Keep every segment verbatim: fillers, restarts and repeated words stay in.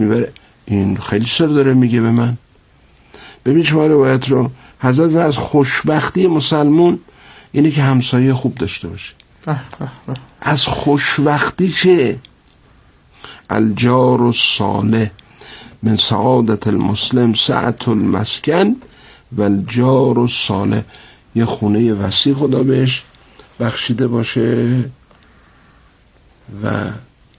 میبره این خیلی سر داره میگه به من. ببین شما روایت رو حضرت از خوشبختی مسلمون اینه که همسایه خوب داشته باشه. از خوشبختی چه؟ الجار الصالح من سعادت المسلم سعة المسکن و الجار الصالح، یه خونه وسیع خدا بهش بخشیده باشه و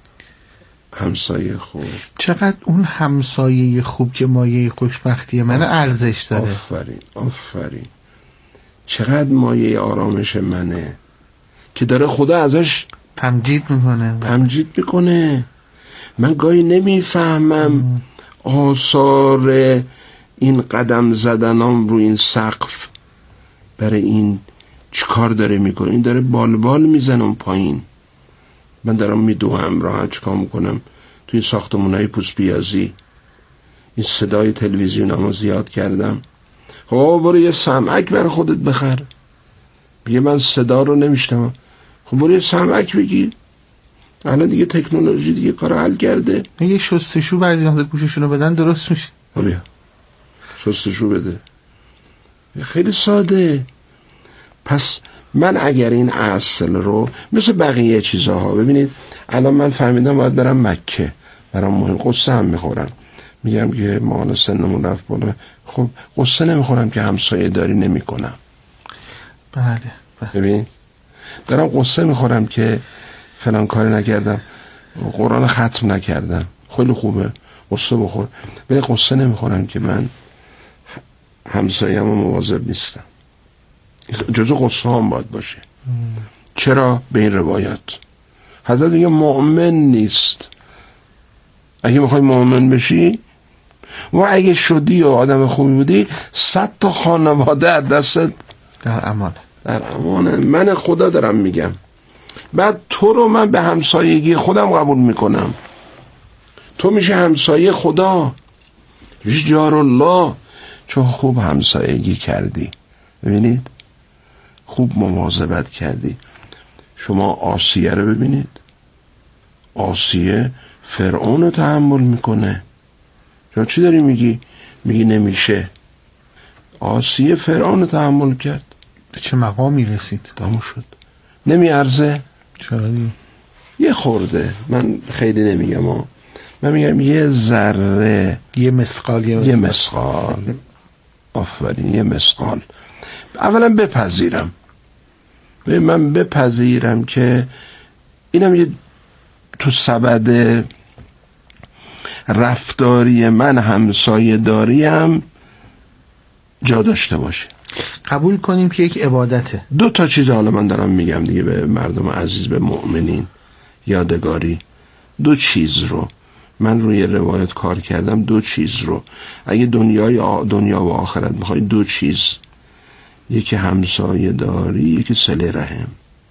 همسایه خوب. چقدر اون همسایه خوب که مایه خوشبختی منه ارزش داره. آفرین آفرین. چقدر مایه آرامش منه که داره خدا ازش تمجید میکنه تمجید میکنه. من گاهی نمیفهمم آثار این قدم زدنام رو این سقف برای این چیکار داره میکنه. این داره بالبال میزنه اون پایین، من دارم میدوهم راحت چیکار میکنم توی این ساختمونای پوست بیازی. این صدای تلویزیونمو زیاد کردم. خب برو یه سمعک برای خودت بخر. میگه من صدا رو نمیشنم. خب برو یه سمعک بگیر. الان دیگه تکنولوژی دیگه کارو حل کرده. یه شستشو بعضی وقتا گوششونو بدن درست میشه. بیا شستشو بده. خیلی ساده. پس من اگر این اصل رو مثل بقیه چیزاها، ببینید الان من فهمیدم باید برم مکه، برام مهم، قصه هم میخورم، میگم که ما سنمون رفت بالا، خب قصه نمیخورم که همسایه داری نمی کنم. بله بله. ببین دارم قصه میخورم که فلان کاری نکردم، قرآن ختم نکردم، خیلی خوبه قصه بخور، ولی قصه نمیخورم که من همسایه‌ام مواظب نیستم. جزو قصه هم باید باشه. ام. چرا؟ به این روایت حضرت میگه مؤمن نیست. اگه میخوای مؤمن بشی و اگه شدی و آدم خوبی بودی، صد تا خانواده از دستت در امانه. در امانه. من خدا دارم میگم. بعد تو رو من به همسایگی خودم قبول میکنم. تو میشه همسایه خدا، میشه جار الله، چون خوب همسایگی کردی. ببینید خوب مواظبت کردی. شما آسیه رو ببینید. آسیه فرعون رو تحمل میکنه. شما چی داری میگی؟ میگی نمیشه. آسیه فرعون رو تحمل کرد. به چه مقامی رسید؟ تموم شد. نمیارزه؟ چرا دیگه؟ یه خورده، من خیلی نمیگم ها. من میگم یه ذره، یه مسقال یه مسقال, یه مسقال. آفرین، یه مسقال. اولا بپذیرم، من بپذیرم که اینم یه تو سبد رفتاری من همسایه داریم جا داشته باشه. قبول کنیم که یک عبادته. دو تا چیز حالا من دارم میگم دیگه به مردم عزیز، به مؤمنین یادگاری. دو چیز رو من روی روایت کار کردم. دو چیز رو اگه دنیای آ... دنیا و آخرت میخوای، دو چیز، یکی همسایه داری، یکی صله رحم،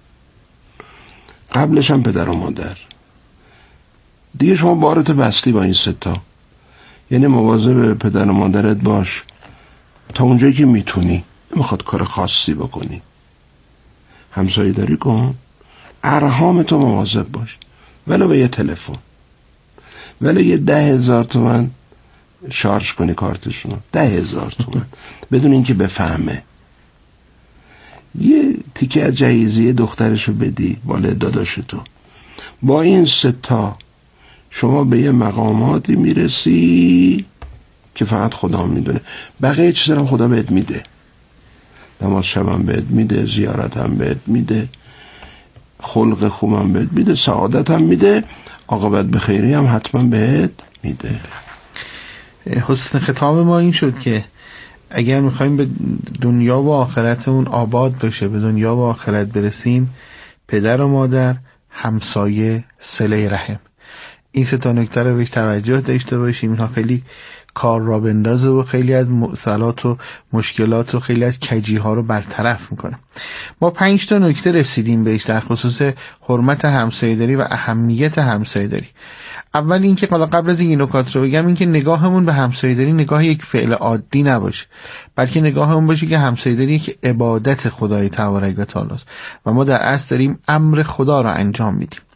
قبلش هم پدر و مادر. دیگه شما بارت بستی با این ستا. یعنی مواظب پدر و مادرت باش تا اونجایی که میتونی. نمیخواد کار خاصی بکنی، همسایه داری کن. ارحام تو مواظب باش، ولو به یه تلفن، ولو یه ده هزار تومن شارژ کنی کارتشون، ده هزار تومن بدون اینکه بفهمه. یه تیکه از جهیزیه دخترشو بدی بالا داداش تو. با این ستا شما به یه مقاماتی میرسی که فقط خدا میدونه. بقیه چیزا هم خدا بهت میده. نماز شبم بهت میده، زیارت هم بهت میده، خلق خوبم بهت میده، سعادت هم میده، عاقبت به خیری هم حتما بهت میده. حسن ختام ما این شد که اگر میخوایم به دنیا و آخرتمون آباد بشه، به دنیا و آخرت برسیم، پدر و مادر، همسایه، صله رحم، این سه تا نکته رو بهش توجه داشته باشیم. اینها خیلی کار را بندازه و خیلی از مسئلات و مشکلات و خیلی از کجی ها رو برطرف میکنه. ما پنج تا نکته رسیدیم بهش در خصوص حرمت همسایه‌داری و اهمیت همسایه‌داری. اول این که قبل از این نکات رو بگم، این که نگاهمون به همسایه‌داری نگاه یک فعل عادی نباشه، بلکه نگاهمون باشه که همسایه‌داری یک عبادت خدای تبارک و تعالی است و ما در اصل داریم امر خدا را انجام میدیم.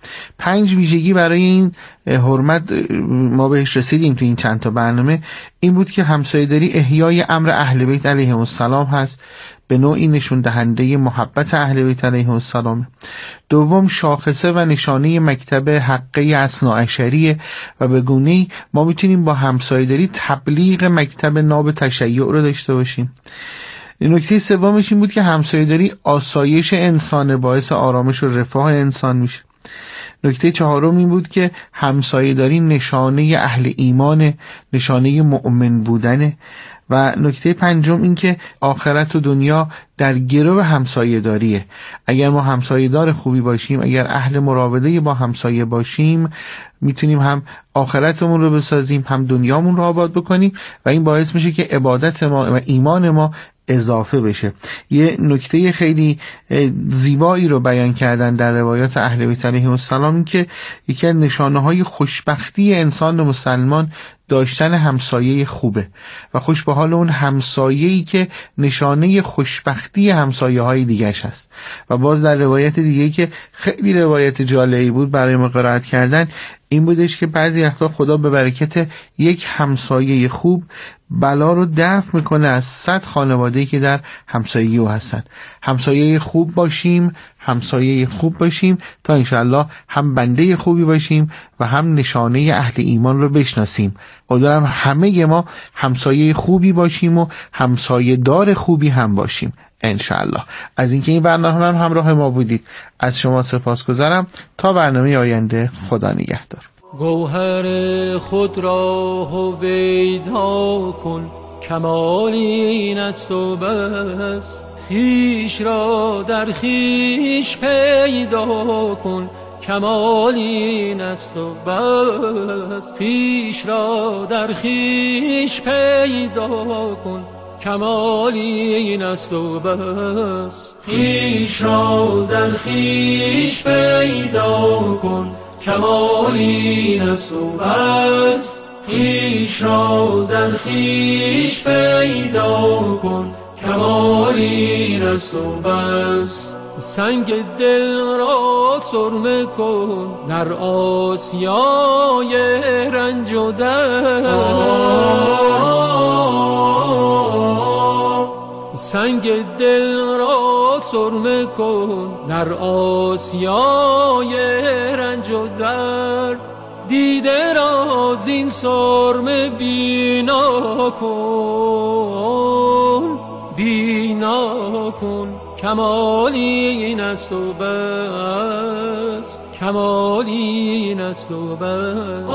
پنج ویژگی برای این حرمت ما بهش رسیدیم تو این چند تا برنامه. این بود که همسایه‌داری احیای امر اهل بیت علیهم السلام هست، به نوعی نشون دهنده محبت اهل بیت علیهم السلام. دوم، شاخصه و نشانه مکتب حقه اثناعشریه و به گونه‌ای ما میتونیم با همسایه‌داری تبلیغ مکتب ناب تشیع رو داشته باشیم. نکته سومش این بود که همسایه‌داری آسایش انسان، باعث آرامش و رفاه انسان میشه. نکته چهارم این بود که همسایه‌داری نشانه اهل ایمان، نشانه مؤمن بودنه. و نکته پنجم این که آخرت و دنیا در گرو همسایه‌داریه. اگر ما همسایه‌دار خوبی باشیم، اگر اهل مراوده با همسایه باشیم، میتونیم هم آخرتمون رو بسازیم، هم دنیامون رو آباد بکنیم و این باعث میشه که عبادت ما و ایمان ما اضافه بشه. یه نکته خیلی زیبایی رو بیان کردن در روایات اهل بیت علیهم السلام، این که یکی از نشانه‌های خوشبختی انسان مسلمان داشتن همسایه خوبه و خوش به حال اون همسایه‌ای که نشانه خوشبختی همسایه‌های دیگه‌اش هست. و باز در روایت دیگه‌ای که خیلی روایت جالبی بود برای ما قرائت کردن، این بودش که بعضی وقتا خدا به برکت یک همسایه خوب بلا رو دفع میکنه از صد خانواده‌ای که در همسایگی او هستن. همسایه خوب باشیم، همسایه خوب باشیم تا انشاءالله هم بنده خوبی باشیم و هم نشانه اهل ایمان رو بشناسیم. امیدوارم همه ما همسایه خوبی باشیم و همسایه دار خوبی هم باشیم انشاءالله. از اینکه این برنامه هم همراه ما بودید از شما سپاسگزارم. تا برنامه آینده، خدا نگهدار. گوهر خود را هویدا کن، کمال این است و بس. خویش را در خویش پیدا کن، کمال این است و بس. خویش را در خویش پیدا کن، کمال این است و بس. خویش را در خویش پیدا کن، کمال این است و بس. خویش را در خویش پیدا کن، کمال این است و بس. سنگ دل را سرمه کن در آسیای رنج و درد. سنگ دل را سرمه کن در آسیای رنج و درد. دیده را زین سرمه بینا کن، بینا کن، کمالی این است و بس، کمالی این است و بس.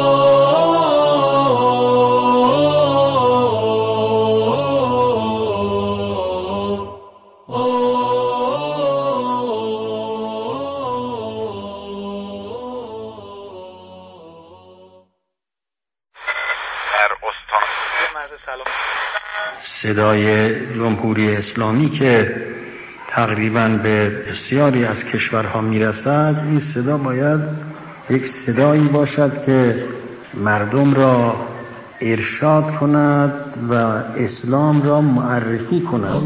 صدای جمهوری اسلامی که تقریباً به بسیاری از کشورها میرسد، این صدا باید یک صدایی باشد که مردم را ارشاد کند و اسلام را معرفی کند.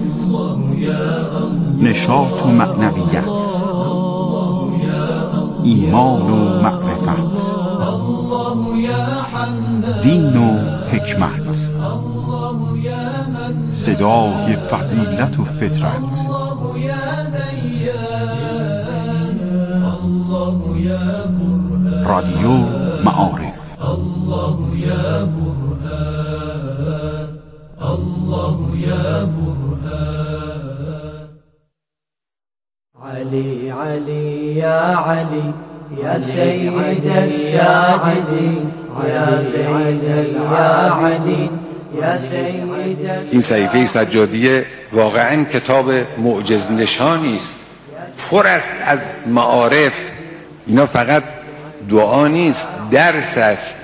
نشاط و معنویت، ایمان و معرفت، دین و حکمت، صدای فضیلت و فطرت. رادیو معارف. الله یا برهان، الله یا برهان. علي علي يا علي يا سيد الساجدين يا سيد يا علي. این صحیفه سجادیه واقعا کتاب معجز نشانی است، پر است از معارف. اینا فقط دعا نیست، درس است.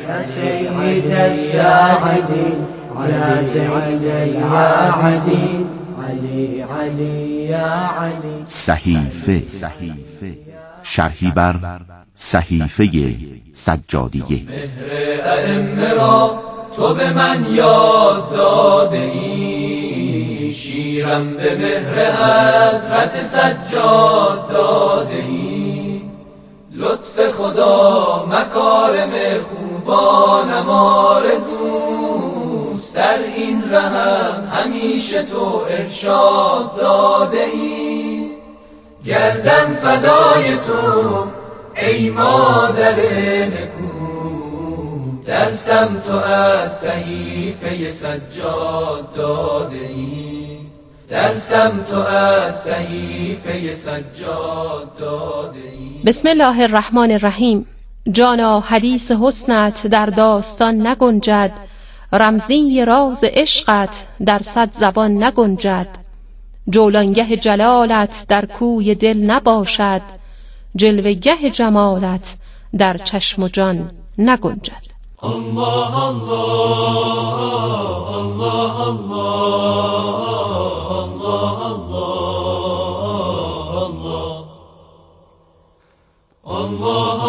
صحیفه، شرحی بر صحیفه سجادیه. مهر ائمه را تو به من یاد داده ای، شیرم به مهر حضرت سجاد داده ای. لطف خدا مکارم خوبانم آرزوست، در این رهم همیشه تو ارشاد داده ای. گردن فدای تو ای مادر نکو، درسم تو از صحیفه سجاد داده ای. درسم تو از صحیفه سجاد داده ای. بسم الله الرحمن الرحیم. جانا حدیث حسنت در داستان نگنجد، رمزی راز عشقت در صد زبان نگنجد. جولانگه جلالت در کوی دل نباشد، جلوگه جمالت در چشم و جان نگنجد. الله الله الله الله الله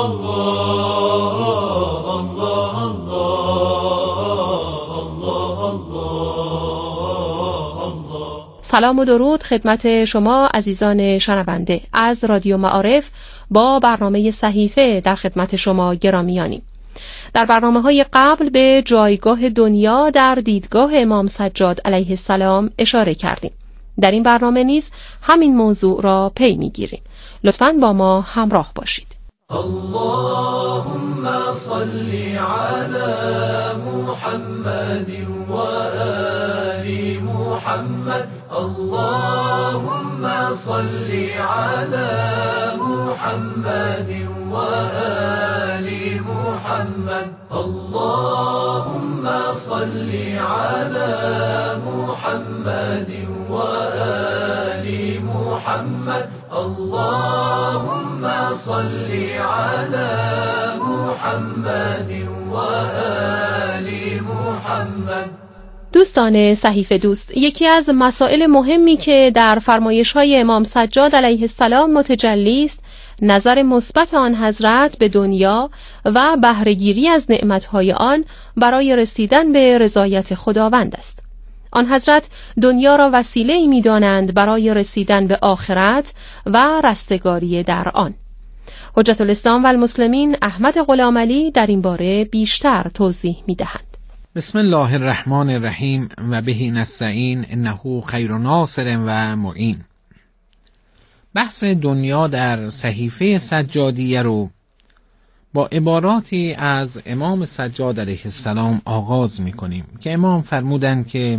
سلام و درود خدمت شما عزیزان شنونده از رادیو معارف. با برنامه صحیفه در خدمت شما گرامیانیم. در برنامه‌های قبل به جایگاه دنیا در دیدگاه امام سجاد علیه السلام اشاره کردیم. در این برنامه نیز همین موضوع را پی می‌گیریم. لطفاً با ما همراه باشید. اللهم صل علی محمد و آل محمد. اللهم صل علی محمد و آل محمد. اللهم صل علی محمد و آل محمد. اللهم صل علی محمد و آل محمد. دوستان صحیفه دوست، یکی از مسائل مهمی که در فرمایش‌های امام سجاد علیه السلام متجلی است، نظر مثبت آن حضرت به دنیا و بهره‌گیری از نعمت‌های آن برای رسیدن به رضایت خداوند است. آن حضرت دنیا را وسیله‌ای می‌دانند برای رسیدن به آخرت و رستگاری در آن. حجت الاسلام و المسلمین احمد غلامعلی در این باره بیشتر توضیح می‌دهند. بسم الله الرحمن الرحیم و به نستعین انه خیر ناصر و معین. بحث دنیا در صحیفه سجادیه رو با عباراتی از امام سجاد علیه السلام آغاز می‌کنیم که امام فرمودند که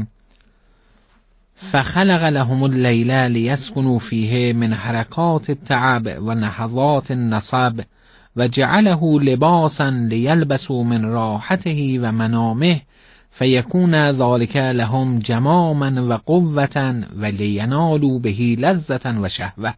فخلق لهم اللیل لیسکنوا فیه من حرکات التعب و نهضات النصب و جعله لباسا لیلبسوا من راحته و منامه فیکون ذلك لهم جماما و قوة و لینالوا به لذة و شهوة.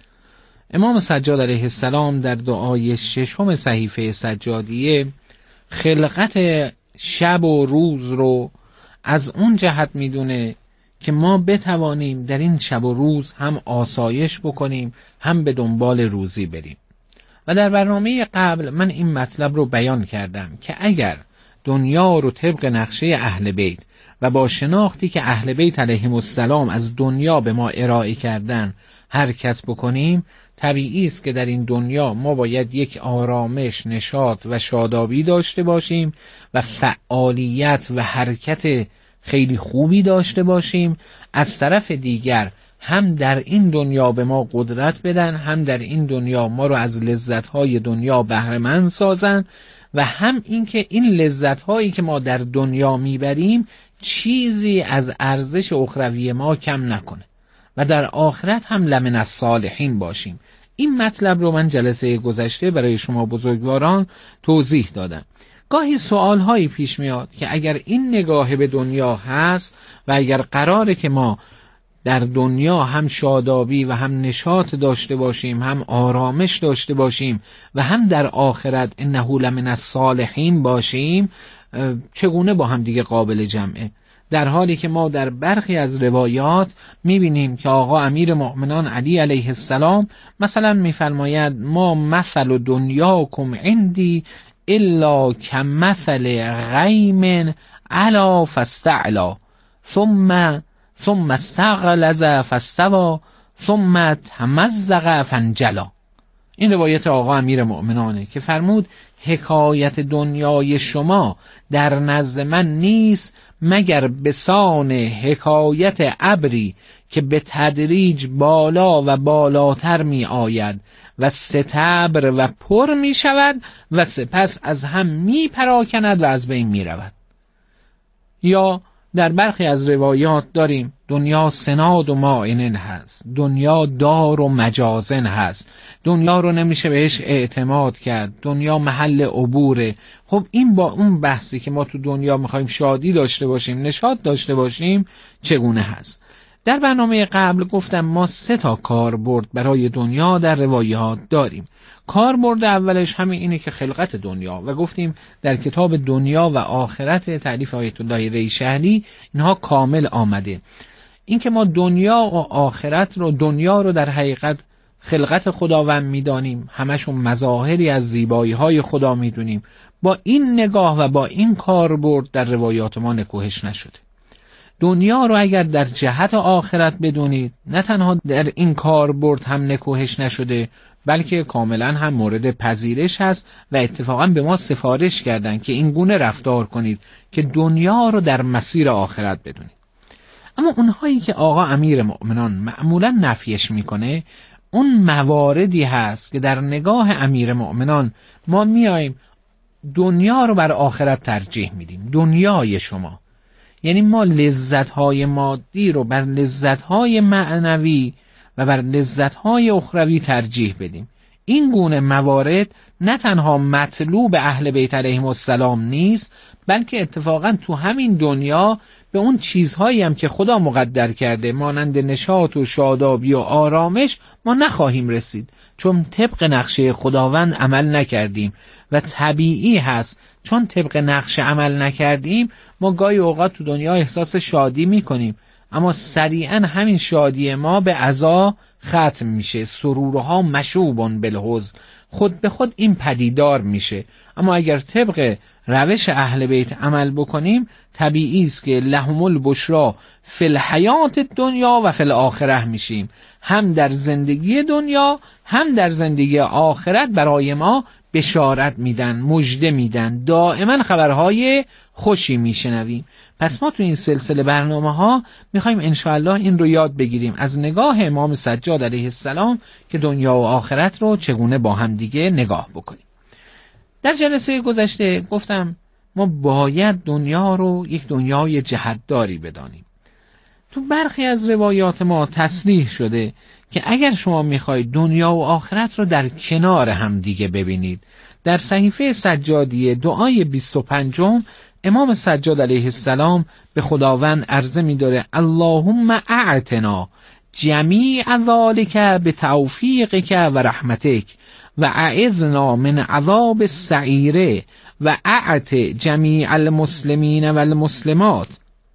امام سجاد علیه السلام در دعای ششم صحیفه سجادیه خلقت شب و روز رو از اون جهت میدونه که ما بتوانیم در این شب و روز هم آسایش بکنیم، هم به دنبال روزی بریم. و در برنامه قبل من این مطلب رو بیان کردم که اگر دنیا رو طبق نقشه اهل بیت و با شناختی که اهل بیت علیهم السلام از دنیا به ما ارائه کردن حرکت بکنیم، طبیعی است که در این دنیا ما باید یک آرامش، نشاط و شادابی داشته باشیم و فعالیت و حرکت خیلی خوبی داشته باشیم. از طرف دیگر هم در این دنیا به ما قدرت بدن، هم در این دنیا ما رو از لذت‌های دنیا بهره مند سازن و هم اینکه این لذت‌هایی که ما در دنیا میبریم چیزی از ارزش اخروی ما کم نکنه و در آخرت هم لمن الصالحین باشیم. این مطلب رو من جلسه گذشته برای شما بزرگواران توضیح دادم. گاهی سوالهایی پیش میاد که اگر این نگاه به دنیا هست و اگر قراره که ما در دنیا هم شادابی و هم نشاط داشته باشیم، هم آرامش داشته باشیم و هم در آخرت انه لمن الصالحین باشیم، چگونه با هم دیگه قابل جمعه؟ در حالی که ما در برخی از روایات میبینیم که آقا امیر مؤمنان علی علیه السلام مثلا میفرماید ما مثل دنیاکم عندی الا کمثل غیم علا فاستعلا ثم ثم استغلظ فاستوى ثم تمزق فانجلا. این روایت آقا امیر مؤمنانه که فرمود حکایت دنیای شما در نزد من نیست مگر بسان حکایت ابری که به تدریج بالا و بالاتر می آید و ستبر و پر می شود و سپس از هم می پراکند و از بین می رود. یا در برخی از روایات داریم دنیا سناد و مائنن هست، دنیا دار و مجازن هست، دنیا رو نمیشه بهش اعتماد کرد، دنیا محل عبوره. خب این با اون بحثی که ما تو دنیا میخوایم شادی داشته باشیم، نشاط داشته باشیم، چگونه هست؟ در برنامه قبل گفتم ما سه تا کاربرد برای دنیا در روایات داریم. کاربرد اولش همین اینه که خلقت دنیا، و گفتیم در کتاب دنیا و آخرت تعریف آیت الله ریشهری اینها کامل آمده. این که ما دنیا و آخرت رو، دنیا رو در حقیقت خلقت خداوند میدانیم، همشون مظاهری از زیبایی های خدا میدونیم، با این نگاه و با این کاربرد در روایات ما نکوهش نشده. دنیا رو اگر در جهت آخرت بدونید، نه تنها در این کاربرد هم نکوهش نشده، بلکه کاملا هم مورد پذیرش هست و اتفاقا به ما سفارش کردن که این گونه رفتار کنید که دنیا رو در مسیر آخرت بدونید. اما اونهایی که آقا امیر مؤمنان معمولا نفیش میکنه، اون مواردی هست که در نگاه امیر مؤمنان ما میایم دنیا رو بر آخرت ترجیح میدیم. دنیای شما یعنی ما لذت‌های مادی رو بر لذت‌های معنوی و بر لذت‌های اخروی ترجیح بدیم. این گونه موارد نه تنها مطلوب اهل بیت علیهم السلام نیست، بلکه اتفاقا تو همین دنیا به اون چیزهایی هم که خدا مقدر کرده مانند نشاط و شادابی و آرامش ما نخواهیم رسید، چون طبق نقشه خداوند عمل نکردیم. و طبیعی هست چون طبق نقشه عمل نکردیم ما گاهی اوقات تو دنیا احساس شادی میکنیم، اما سریعا همین شادی ما به عزا ختم میشه، سرورها مشوبون بالحزن، خود به خود این پدیدار میشه. اما اگر طبق روش اهل بیت عمل بکنیم، طبیعی است که لهم البشرا فی الحیات دنیا و فی الاخره میشیم، هم در زندگی دنیا هم در زندگی آخرت برای ما بشارت میدن، مژده میدن، دائما خبرهای خوشی میشنویم. پس ما تو این سلسله برنامه ها میخوایم انشاءالله این رو یاد بگیریم از نگاه امام سجاد علیه السلام که دنیا و آخرت رو چگونه با هم دیگه نگاه بکنیم. در جلسه گذشته گفتم ما باید دنیا رو یک دنیای جهتداری بدانیم. تو برخی از روایات ما تصریح شده که اگر شما میخواید دنیا و آخرت رو در کنار هم دیگه ببینید، در صحیفه سجادیه دعای بیست و پنجم امام سجاد علیه السلام به خداوند عرضه می‌داره اللهم اعتنا جمیع ذالک بتوفیقک و رحمتک و اعذنا من عذاب السعیره و اعت جمیع المسلمین و المسلمات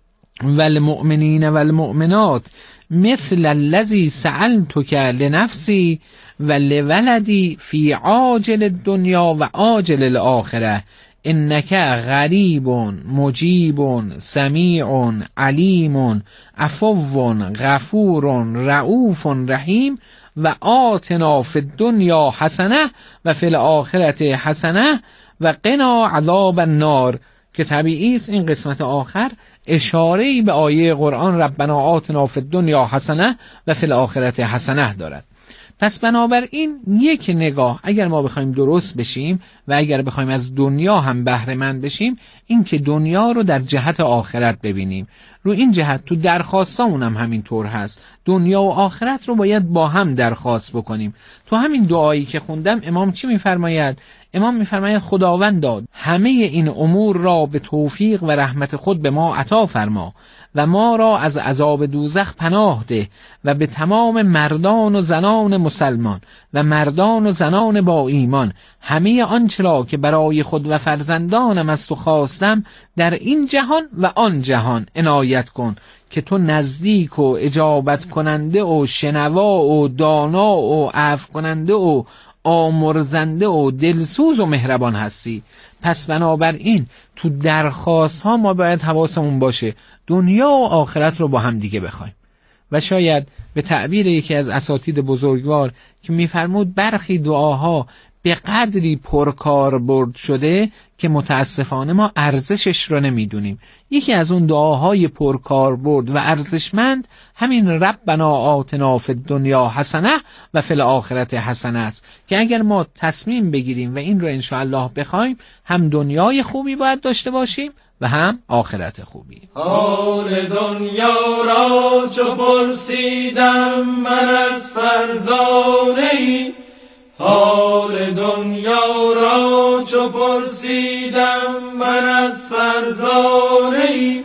و المؤمنین و المؤمنات مثل الذی سألتک لنفسی و لولدی فی عاجل الدنیا و عاجل الاخره انک غریب مجیب سمیع علیم عفو غفور رؤوف رحیم و آتنا فی الدنیا حسنه و فی الاخرة حسنه و قنا عذاب النار، که طبیعی است این قسمت آخر اشاره‌ای به آیه قرآن ربنا آتنا فی الدنیا حسنه و فی الاخرة حسنه دارد. پس بنابراین یک نگاه اگر ما بخوایم درست بشیم و اگر بخوایم از دنیا هم بهره مند بشیم، این که دنیا رو در جهت آخرت ببینیم. رو این جهت تو درخواستامون هم همین طور هست، دنیا و آخرت رو باید با هم درخواست بکنیم. تو همین دعایی که خوندم امام چی میفرماید؟ امام میفرماید خداوندا همه این امور را به توفیق و رحمت خود به ما عطا فرما و ما را از عذاب دوزخ پناه ده و به تمام مردان و زنان مسلمان و مردان و زنان با ایمان همه آنچه را که برای خود و فرزندانم از تو خواستم در این جهان و آن جهان عنایت کن که تو نزدیک و اجابت کننده و شنوا و دانا و عفو کننده و آمرزنده و دلسوز و مهربان هستی. پس بنابراین تو درخواست ها ما باید حواسمون باشه دنیا و آخرت رو با هم دیگه بخوایم. و شاید به تعبیر یکی از اساتید بزرگوار که میفرمود برخی دعاها به قدری پرکاربرد شده که متاسفانه ما ارزشش رو نمیدونیم. یکی از اون دعاهای پرکاربرد و ارزشمند همین ربنا آتنا فی الدنیا حسنه و فی الآخرة حسنه است که اگر ما تصمیم بگیریم و این رو انشاءالله بخوایم، هم دنیای خوبی باید داشته باشیم و هم آخرت خوبی. حال دنیا را چو پرسیدم من از فرزانه‌ای، حال دنیا را چو پرسیدم من از فرزانه‌ای،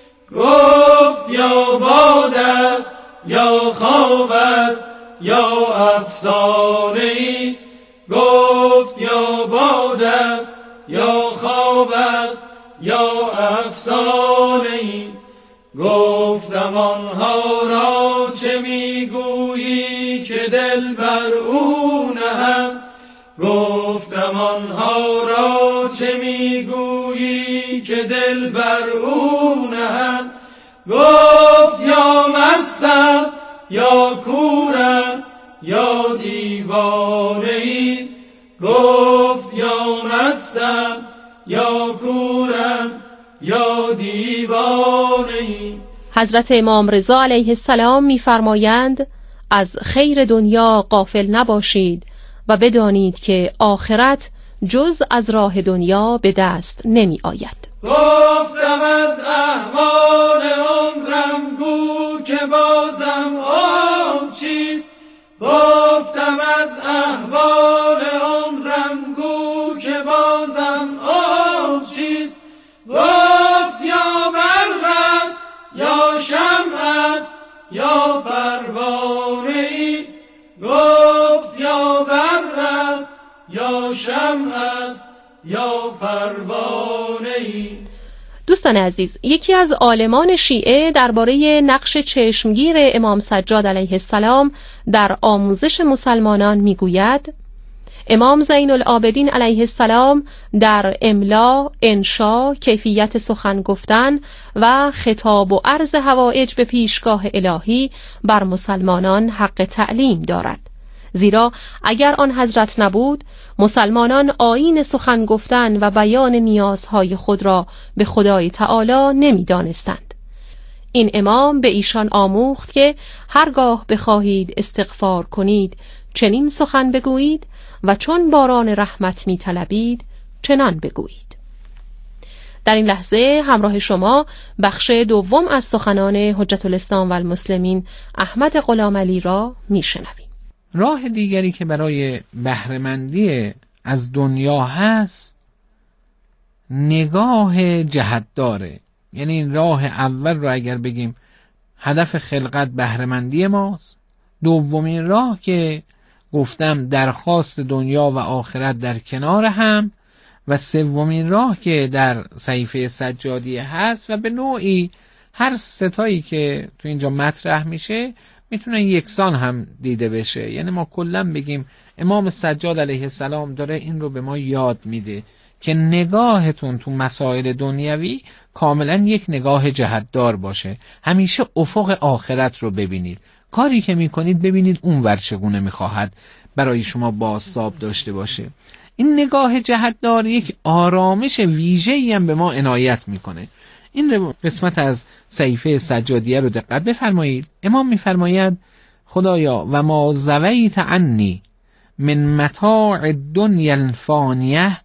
گفت یا باد است یا خواب است یا افسانه‌ای، گفت یا باد است یا خواب است یا افسانه‌ای. گفتم آنها را چه میگویی که دل بر او نهم، گفتم آنها را چه میگویی که دل بر او نهم، گفت یا مستم یا کورم یا دیوانه‌ای، گفت یا مستم یا کورم یا دیوانه‌ای. حضرت امام رضا علیه السلام می‌فرمایند از خیر دنیا غافل نباشید و بدانید که آخرت جز از راه دنیا به دست نمی آید. گفتم از احوال عمرم گو که بازم آن چیست، گفتم از احوال عمرم گو که بازم آن چیست، گفت یا برق است یا شمع است یا پروانه‌ای، گفت یا برق است یا شمع است یا پروانه‌ای. دوستان عزیز، یکی از عالمان شیعه درباره نقش چشمگیر امام سجاد علیه السلام در آموزش مسلمانان میگوید: امام زین العابدین علیه السلام در املا، انشا، کیفیت سخن گفتن و خطاب و عرض حوائج به پیشگاه الهی بر مسلمانان حق تعلیم دارد، زیرا اگر آن حضرت نبود مسلمانان آیین سخن گفتن و بیان نیازهای خود را به خدای تعالی نمی دانستند. این امام به ایشان آموخت که هرگاه بخواهید استغفار کنید چنین سخن بگویید و چون باران رحمت می طلبید چنان بگویید. در این لحظه همراه شما بخش دوم از سخنان حجت الاسلام و المسلمین احمد غلامعلی را می شنویم. راه دیگری که برای بهره‌مندی از دنیا هست نگاه جهت‌داره. یعنی راه اول رو اگر بگیم هدف خلقت بهره‌مندی ماست، دومین راه که گفتم درخواست دنیا و آخرت در کنار هم، و سومین راه که در صحیفه سجادیه هست و به نوعی هر ستایی که تو اینجا مطرح میشه میتونه یکسان هم دیده بشه. یعنی ما کلا بگیم امام سجاد علیه السلام داره این رو به ما یاد میده که نگاهتون تو مسائل دنیوی کاملا یک نگاه جهتدار باشه، همیشه افق آخرت رو ببینید، کاری که میکنید ببینید اون ور چگونه میخواهد برای شما بازتاب داشته باشه. این نگاه جهتدار یک آرامش ویژه‌ای هم به ما عنایت میکنه. این قسمت از صحیفه سجادیه رو دقت بفرمایید. امام میفرماید خدایا و ما زویت عنی من متاع الدنیا الفانیه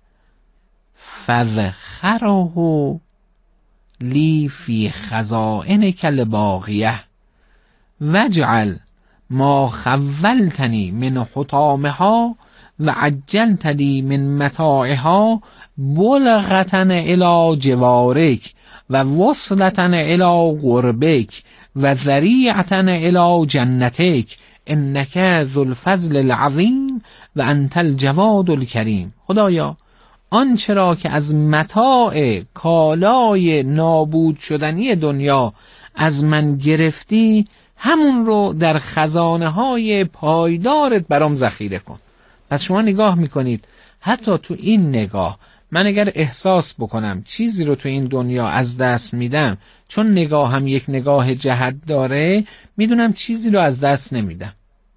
فذخره لی فی خزائنک الباقیه وجعل ما خولتنی من حطامها و عجلتنی من متاعها بلغتن الی جوارک و وصلتن الی قربک و ذریعتن الی جنتک انک ذو الفضل العظیم و انت الجواد الکریم. خدایا آنچه را که از متاع کالای نابود شدنی دنیا از من گرفتی همون رو در خزانه های پایدارت برام ذخیره کن. پس شما نگاه میکنید حتی تو این نگاه من اگر احساس بکنم چیزی رو تو این دنیا از دست میدم، چون نگاهم یک نگاه جهت داره، میدونم چیزی رو از دست نمیدم.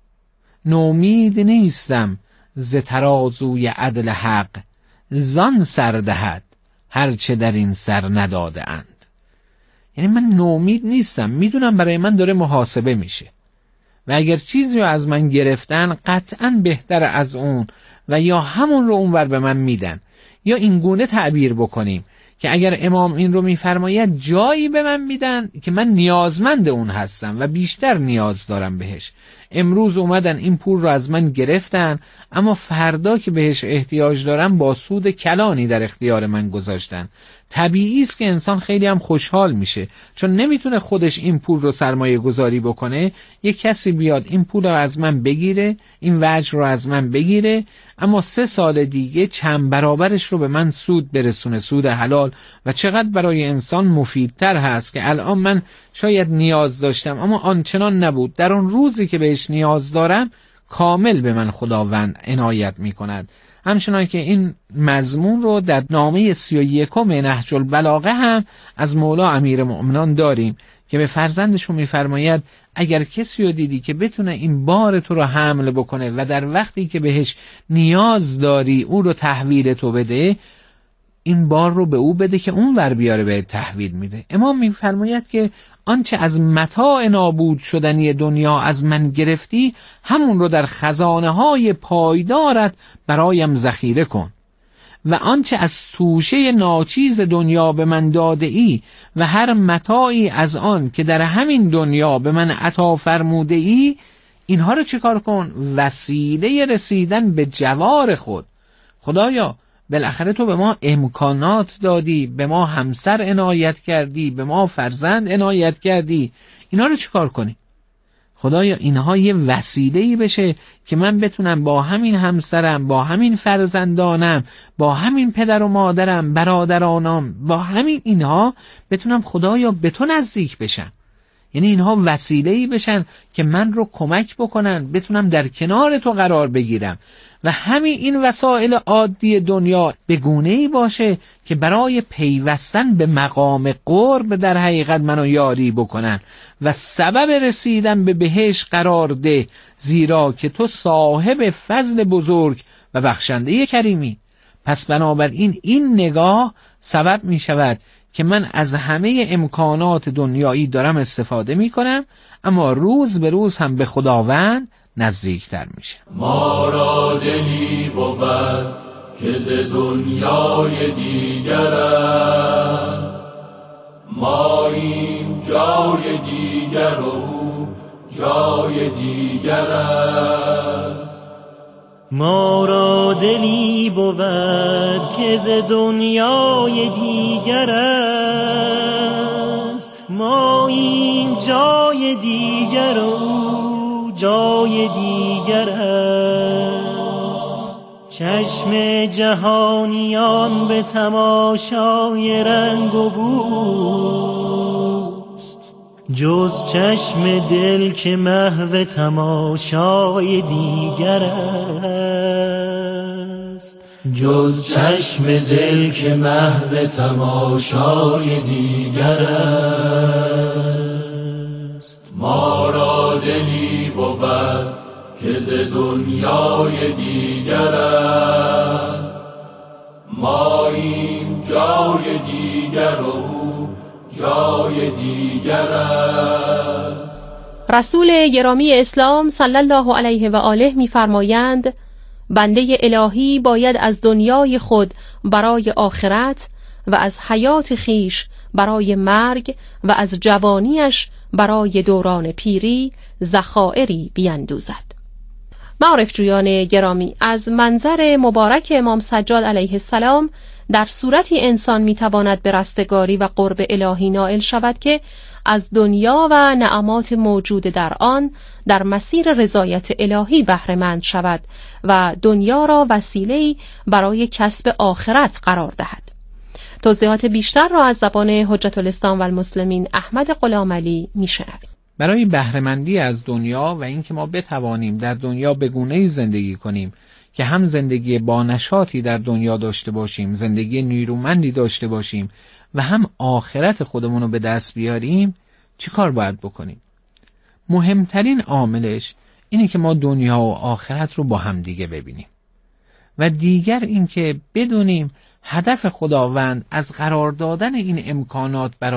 نومید نیستم ز ترازوی عدل حق، زان سر دهد هرچه در این سر نداده اند. یعنی من نومید نیستم، میدونم برای من داره محاسبه میشه و اگر چیزی رو از من گرفتن قطعاً بهتر از اون و یا همون رو اونور به من میدن. یا این گونه تعبیر بکنیم که اگر امام این رو میفرماید جایی به من میدن که من نیازمند اون هستم و بیشتر نیاز دارم بهش. امروز اومدن این پول رو از من گرفتن، اما فردا که بهش احتیاج دارم با سود کلانی در اختیار من گذاشتن. طبیعی است که انسان خیلی هم خوشحال میشه، چون نمیتونه خودش این پول رو سرمایه گذاری بکنه. یک کسی بیاد این پول رو از من بگیره، این وجه رو از من بگیره، اما سه سال دیگه چند برابرش رو به من سود برسونه، سود حلال. و چقدر برای انسان مفیدتر هست که الان من شاید نیاز داشتم اما آنچنان نبود، در اون روزی که بهش نیاز دارم کامل به من خداوند عنایت میکند. همچنان که این مضمون رو در نامه سی و یکم نهج البلاغه هم از مولا امیرالمؤمنین داریم که به فرزندشون میفرماید اگر کسی رو دیدی که بتونه این بار تو رو حمل بکنه و در وقتی که بهش نیاز داری او رو تحویل تو بده، این بار رو به او بده که اون ور بیاره به تحویل میده. امام میفرماید که آنچه از متاع نابود شدنی دنیا از من گرفتی، همون رو در خزانه های پایدارت برایم ذخیره کن و آنچه از توشه ناچیز دنیا به من داده ای و هر متاعی از آن که در همین دنیا به من عطا فرموده ای، اینها رو چیکار کن؟ وسیله رسیدن به جوار خود. خدایا بالاخره تو به ما امکانات دادی، به ما همسر عنایت کردی، به ما فرزند عنایت کردی، اینا رو چیکار کنی؟ خدایا اینها یه وسیله‌ای بشه که من بتونم با همین همسرم، با همین فرزندانم، با همین پدر و مادرم، برادرانم، با همین اینها بتونم خدایا به تو نزدیک بشم. یعنی اینها وسیله‌ای بشن که من رو کمک بکنن بتونم در کنار تو قرار بگیرم و همین این وسایل عادی دنیا به گونه‌ای باشه که برای پیوستن به مقام قرب در حقیقت منو یاری بکنن و سبب رسیدن به بهشت قرار ده، زیرا که تو صاحب فضل بزرگ و بخشنده کریمی. پس بنابراین این نگاه سبب می شود که من از همه امکانات دنیایی دارم استفاده می کنم، اما روز به روز هم به خداوند نزدیکتر میشه. ما را دلی بود که ز دنیای دیگر است، ما این جای دیگر و او جای دیگر است. ما را دلی بود که ز دنیای دیگر است، ما این جای دیگر و او جای دیگر است. چشم جهانیان به تماشای رنگ و بوست، جز چشم دل که محو تماشای دیگر است. جز چشم دل که محو تماشای دیگر است. ما را دلی بود که ز دنیای دیگر است، ما این جای دیگر و او جای دیگر است. رسول گرامی اسلام صلی الله علیه و آله می‌فرمایند بنده الهی باید از دنیای خود برای آخرت و از حیات خیش برای مرگ و از جوانیش برای دوران پیری ذخائری بیندوزد. معارف جویان گرامی، از منظر مبارک امام سجاد علیه السلام در صورتی انسان میتواند به رستگاری و قرب الهی نائل شود که از دنیا و نعمات موجود در آن در مسیر رضایت الهی بهره مند شود و دنیا را وسیله‌ای برای کسب آخرت قرار دهد. توضیحات بیشتر را از زبان حجت الاسلام و المسلمین احمد غلامعلی میشنویم. برای بهره‌مندی از دنیا و اینکه ما بتوانیم در دنیا به گونه‌ای زندگی کنیم که هم زندگی بانشاطی در دنیا داشته باشیم، زندگی نیرومندی داشته باشیم و هم آخرت خودمون رو به دست بیاریم، چی کار باید بکنیم؟ مهمترین عاملش اینه که ما دنیا و آخرت رو با هم دیگه ببینیم و دیگر این که بدونیم هدف خداوند از قرار دادن این امکانات برای